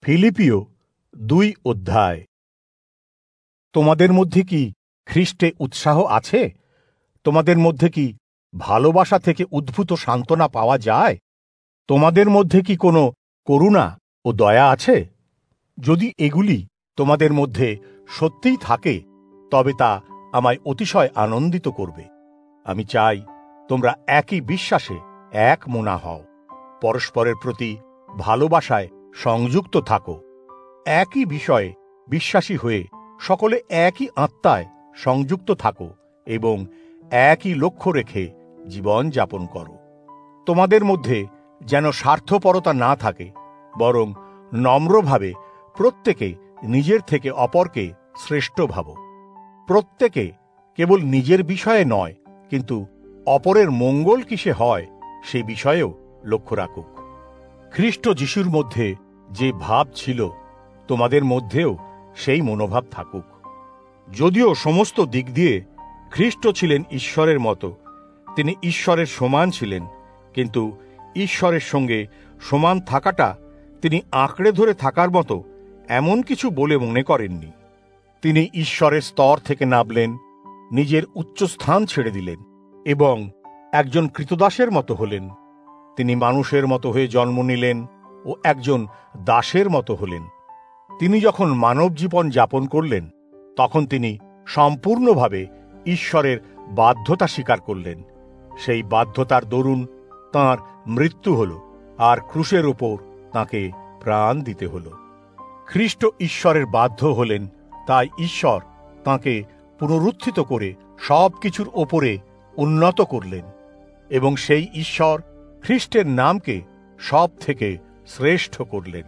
ফিলিপিও 2 অধ্যায়। তোমাদের মধ্যে কি খ্রিস্টে উৎসাহ আছে? তোমাদের মধ্যে কি ভালোবাসা থেকে উদ্ভূত সান্ত্বনা পাওয়া যায়? তোমাদের মধ্যে কি কোনো করুণা ও দয়া আছে? যদি এগুলি তোমাদের মধ্যে সত্যিই থাকে, তবে তা আমায় অতিশয় আনন্দিত করবে। আমি চাই তোমরা একই বিশ্বাসে এক মনা হও, পরস্পরের প্রতি ভালোবাসায় সংযুক্ত থাকো, একই বিষয়ে বিশ্বাসী হয়ে সকলে একই আত্মায় সংযুক্ত থাকো এবং একই লক্ষ্য রেখে জীবন যাপন করো। তোমাদের মধ্যে যেন স্বার্থপরতা না থাকে, বরং নম্রভাবে প্রত্যেকে নিজের থেকে অপরকে শ্রেষ্ঠ ভাবো। প্রত্যেকে কেবল নিজের বিষয়ে নয়, কিন্তু অপরের মঙ্গল কিসে হয় সে বিষয়েও লক্ষ্য রাখুক। খ্রিস্ট যিশুর মধ্যে যে ভাব ছিল, তোমাদের মধ্যেও সেই মনোভাব থাকুক। যদিও সমস্ত দিক দিয়ে খ্রিস্ট ছিলেন ঈশ্বরের মতো, তিনি ঈশ্বরের সমান ছিলেন, কিন্তু ঈশ্বরের সঙ্গে সমান থাকাটা তিনি আঁকড়ে ধরে থাকার মতো এমন কিছু বলে মনে করেননি। তিনি ঈশ্বরের স্তর থেকে নামলেন, নিজের উচ্চস্থান ছেড়ে দিলেন এবং একজন কৃতদাসের মতো হলেন। তিনি মানুষের মতো হয়ে জন্ম নিলেন ও একজন দাসের মতো হলেন। তিনি যখন মানব জীবন যাপন করলেন, তখন তিনি সম্পূর্ণভাবে ঈশ্বরের বাধ্যতা স্বীকার করলেন। সেই বাধ্যতার দরুন তাঁর মৃত্যু হল, আর ক্রুশের ওপর তাঁকে প্রাণ দিতে হল। খ্রিস্ট ঈশ্বরের বাধ্য হলেন, তাই ঈশ্বর তাঁকে পুনরুত্থিত করে সব কিছুর ওপরে উন্নত করলেন, এবং সেই ঈশ্বর খ্রিস্টের নামকে সব থেকে শ্রেষ্ঠ করলেন,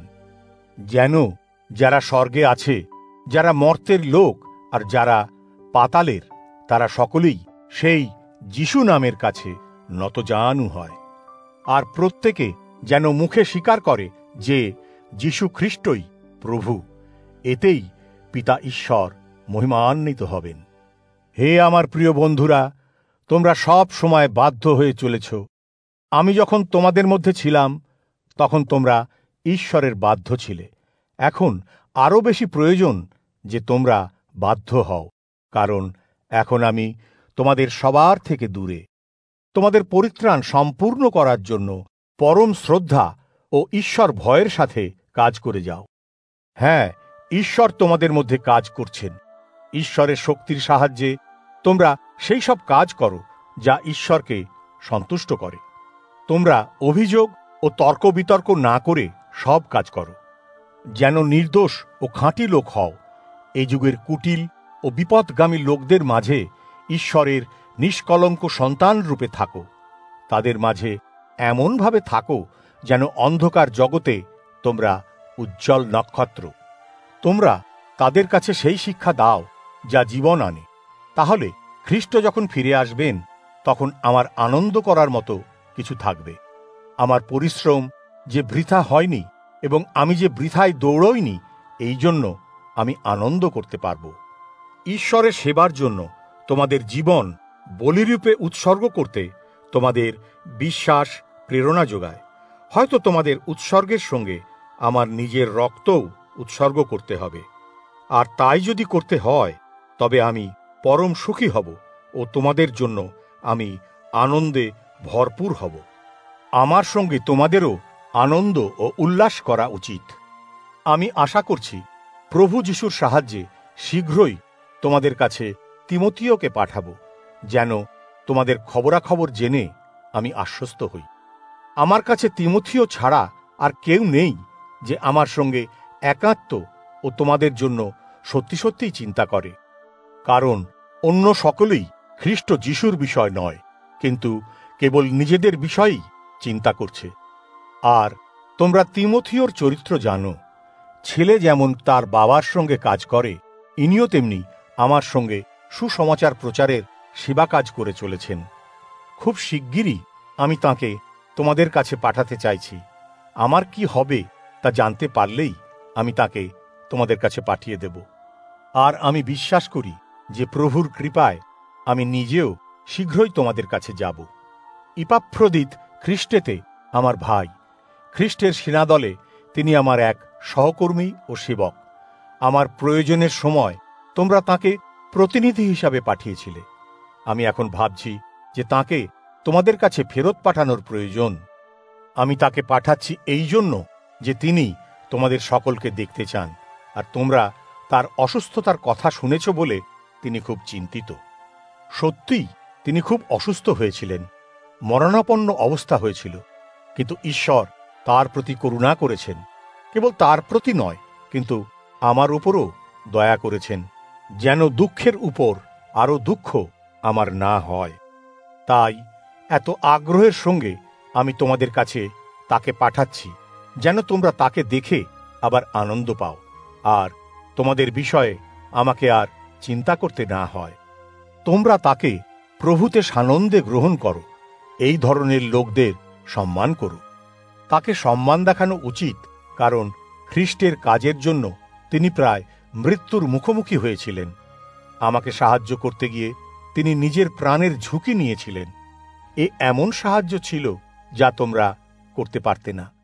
যেন যারা স্বর্গে আছে, যারা মর্তের লোক আর যারা পাতালের, তারা সকলেই সেই যিশু নামের কাছে নতজানু হয়। আর প্রত্যেকে যেন মুখে স্বীকার করে যে যিশু খ্রিস্টই প্রভু। এতেই পিতা ঈশ্বর মহিমান্বিত হবেন। হে আমার প্রিয় বন্ধুরা, তোমরা সব সময় বাধ্য হয়ে চলেছ। আমি যখন তোমাদের মধ্যে ছিলাম, তখন তোমরা ঈশ্বরের বাধ্য ছিলে। এখন আরও বেশি প্রয়োজন যে তোমরা বাধ্য হও, কারণ এখন আমি তোমাদের সবার থেকে দূরে। তোমাদের পরিত্রাণ সম্পূর্ণ করার জন্য পরম শ্রদ্ধা ও ঈশ্বর ভয়ের সাথে কাজ করে যাও। হ্যাঁ, ঈশ্বর তোমাদের মধ্যে কাজ করছেন। ঈশ্বরের শক্তির সাহায্যে তোমরা সেই সব কাজ করো যা ঈশ্বরকে সন্তুষ্ট করে। তোমরা অভিযোগ ও তর্ক বিতর্ক না করে সব কাজ করো, যেন নির্দোষ ও খাঁটি লোক হও। এই যুগের কুটিল ও বিপদগামী লোকদের মাঝে ঈশ্বরের নিষ্কলঙ্ক সন্তান রূপে থাকো। তাদের মাঝে এমনভাবে থাকো যেন অন্ধকার জগতে তোমরা উজ্জ্বল নক্ষত্র। তোমরা তাদের কাছে সেই শিক্ষা দাও যা জীবন আনে। তাহলে খ্রিস্ট যখন ফিরে আসবেন, তখন আমার আনন্দ করার মতো কিছু থাকবে। আমার পরিশ্রম যে বৃথা হয়নি এবং আমি যে বৃথায় দৌড়ইনি, এই জন্য আমি আনন্দ করতে পারব। ঈশ্বরের সেবার জন্য তোমাদের জীবন বলিরূপে উৎসর্গ করতে তোমাদের বিশ্বাস প্রেরণা যোগায়। হয়তো তোমাদের উৎসর্গের সঙ্গে আমার নিজের রক্তও উৎসর্গ করতে হবে, আর তাই যদি করতে হয়, তবে আমি পরম সুখী হব ও তোমাদের জন্য আমি আনন্দে ভরপুর হব। আমার সঙ্গে তোমাদেরও আনন্দ ও উল্লাস করা উচিত। আমি আশা করছি প্রভু যিশুর সাহায্যে শীঘ্রই তোমাদের কাছে তিমথিওকে পাঠাবো, যেন তোমাদের খবরাখবর জেনে আমি আশ্বস্ত হই। আমার কাছে তিমথিও ছাড়া আর কেউ নেই যে আমার সঙ্গে একাত্ম ও তোমাদের জন্য সত্যি সত্যিই চিন্তা করে, কারণ অন্য সকলেই খ্রিস্ট যিশুর বিষয় নয়, কিন্তু কেবল নিজেদের বিষয়েই চিন্তা করছে। আর তোমরা তিমথিওর চরিত্র জানো। ছেলে যেমন তার বাবার সঙ্গে কাজ করে, ইনিও তেমনি আমার সঙ্গে সুসমাচার প্রচারের সেবা কাজ করে চলেছেন। খুব শিগগিরই আমি তাকে তোমাদের কাছে পাঠাতে চাইছি। আমার কি হবে তা জানতে পারলেই আমি তাকে তোমাদের কাছে পাঠিয়ে দেব। আর আমি বিশ্বাস করি যে প্রভুর কৃপায় আমি নিজেও শীঘ্রই তোমাদের কাছে যাব। ইপাফ্রোদিত খ্রিস্টেতে আমার ভাই, খ্রিস্টের সেনাদলে তিনি আমার এক সহকর্মী ও সেবক। আমার প্রয়োজনের সময় তোমরা তাকে প্রতিনিধি হিসাবে পাঠিয়েছিলে। আমি এখন ভাবছি যে তাকে তোমাদের কাছে ফেরত পাঠানোর প্রয়োজন। আমি তাকে পাঠাচ্ছি এই জন্য যে তিনি তোমাদের সকলকে দেখতে চান, আর তোমরা তার অসুস্থতার কথা শুনেছ বলে তিনি খুব চিন্তিত। সত্যিই তিনি খুব অসুস্থ হয়েছিলেন, মরণাপন্ন অবস্থা হয়েছিল, কিন্তু ঈশ্বর তার প্রতি করুণা করেছেন। কেবল তার প্রতি নয়, কিন্তু আমার উপরও দয়া করেছেন, যেন দুঃখের উপর আরও দুঃখ আমার না হয়। তাই এত আগ্রহের সঙ্গে আমি তোমাদের কাছে তাকে পাঠাচ্ছি, যেন তোমরা তাকে দেখে আবার আনন্দ পাও, আর তোমাদের বিষয়ে আমাকে আর চিন্তা করতে না হয়। তোমরা তাকে প্রভুতে সানন্দে গ্রহণ করো, এই ধরনের লোকদের সম্মান করো। তাকে সম্মান দেখানো উচিত, কারণ খ্রিস্টের কাজের জন্য তিনি প্রায় মৃত্যুর মুখোমুখি হয়েছিলেন। আমাকে সাহায্য করতে গিয়ে তিনি নিজের প্রাণের ঝুঁকি নিয়েছিলেন। এ এমন সাহায্য ছিল যা তোমরা করতে পারতে না।